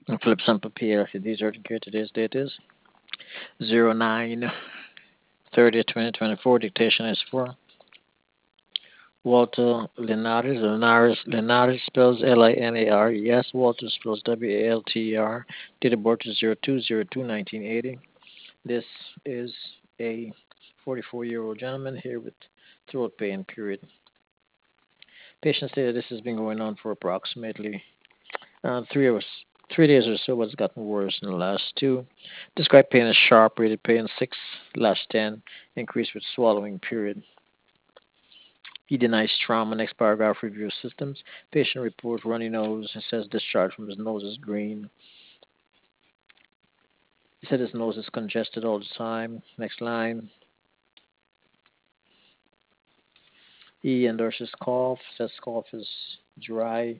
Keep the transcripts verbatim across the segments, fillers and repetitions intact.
Philip Sample P L C. These are the today's date is zero nine thirty twenty twenty-four. Dictation is for Walter Linares. Linares, Linares spells L I N A R E S. Walter spells W A L T E R. Date of birth is zero two zero two nineteen eighty. This is a forty-four year old gentleman here with throat pain, period. Patient stated this has been going on for approximately uh, three hours, three days or so, but it's gotten worse in the last two. Described pain as sharp, rated pain six slash ten, increased with swallowing, period. He denies trauma. Next paragraph, review systems. Patient report runny nose. It says discharge from his nose is green. He said his nose is congested all the time. Next line. He endorses cough. Says cough is dry,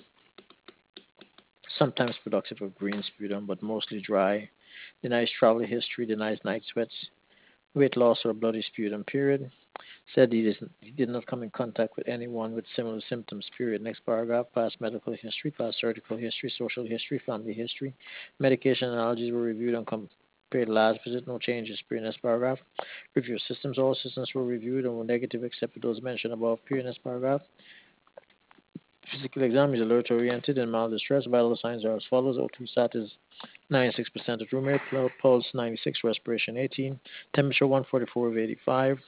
sometimes productive of green sputum, but mostly dry. Denies travel history. Denies night sweats. Weight loss or bloody sputum, period. Said he, doesn't, he did not come in contact with anyone with similar symptoms, period. Next paragraph, past medical history, past surgical history, social history, family history. Medication and allergies were reviewed and compared last visit, no changes, period. Next paragraph, review systems, all systems were reviewed and were negative except for those mentioned above, period. Next paragraph, physical exam is alert oriented and mild distress. Vital signs are as follows: O two sat is ninety-six percent of room air, pulse ninety-six, respiration eighteen, temperature one forty-four of eighty-five,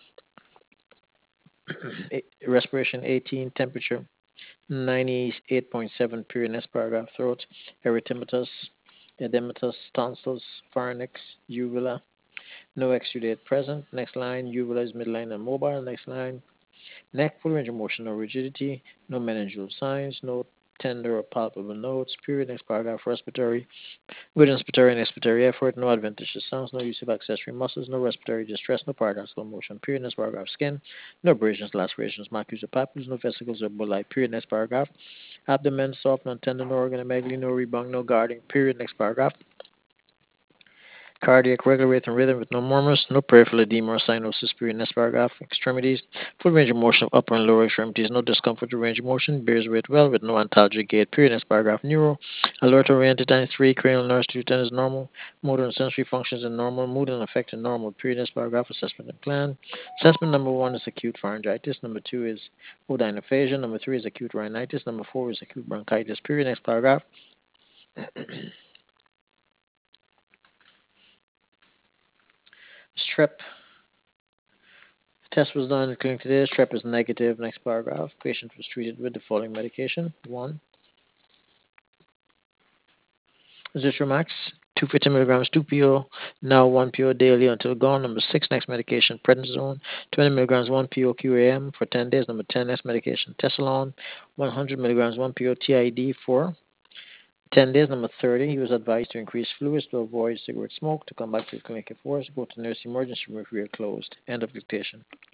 respiration eighteen, temperature ninety-eight point seven, period. Next paragraph, throat, erythematous, edematous, tonsils, pharynx, uvula, no exudate present. Next line, uvula is midline and mobile. Next line, neck, full range of motion, no rigidity, no meningeal signs, no tender or palpable notes, period. Next paragraph, respiratory, good inspiratory and expiratory effort, no adventitious sounds, no use of accessory muscles, no respiratory distress, no paradoxical motion, period. Next paragraph, skin, no abrasions, lacerations, macules or papules, no vesicles or bulli, period. Next paragraph, abdomen, soft, non-tendon organomegaly, no rebound, no guarding, period. Next paragraph, cardiac, regular rate and rhythm with no murmurs, no peripheral edema or cyanosis, period. Next paragraph, extremities, full range of motion of upper and lower extremities, no discomfort or range of motion, bears weight well with no antalgic gait, period. Next paragraph, neuro, alert oriented time three, cranial nerves two ten is normal, motor and sensory functions are normal, mood and affect are normal, period. Next paragraph, assessment and plan. Assessment number one is acute pharyngitis, number two is odynophagia, number three is acute rhinitis, number four is acute bronchitis, period. Next paragraph. Strep test was done in the clinic today. Strep is negative. Next paragraph. Patient was treated with the following medication. One, Zithromax, two hundred fifty milligrams, two P O, now one P O daily until gone. Number six, next medication, prednisone, twenty milligrams, one P O Q A M for ten days. Number ten, next medication, Tesalon, one hundred milligrams, one P O T I D for ten days. Number thirty, he was advised to increase fluids to avoid cigarette smoke. To come back to the clinic if worse, go to nurse emergency room if we are closed. End of dictation.